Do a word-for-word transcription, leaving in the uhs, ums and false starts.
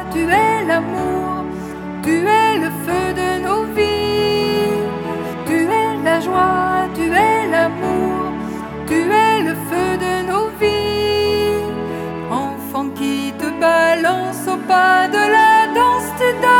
tu es l'amour, tu es le feu de nos vies. Tu es la joie, tu es l'amour, tu es le feu de nos vies. Enfant qui te balance au pas de la danse, tu danses.